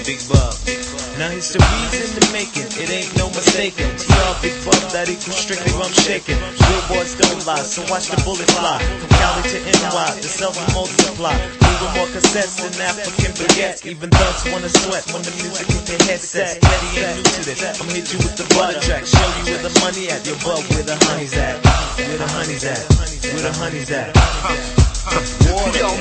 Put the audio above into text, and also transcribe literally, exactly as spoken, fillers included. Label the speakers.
Speaker 1: Big Bub. Now here's the reason to make it, it ain't no mistaking. T R Big Bub, that equals strictly rum shaking. Billboards don't lie, so watch the bullet fly. From Cali to N Y, the cells will multiply. Moving more cassettes than African baguettes. Even thugs wanna sweat when the music hit their headsets. Steady ain't new to this, I'm hit you with the butter track. Show you where the money at, your bub, where the honey's at. Where the honey's at, where the honey's at. Yo,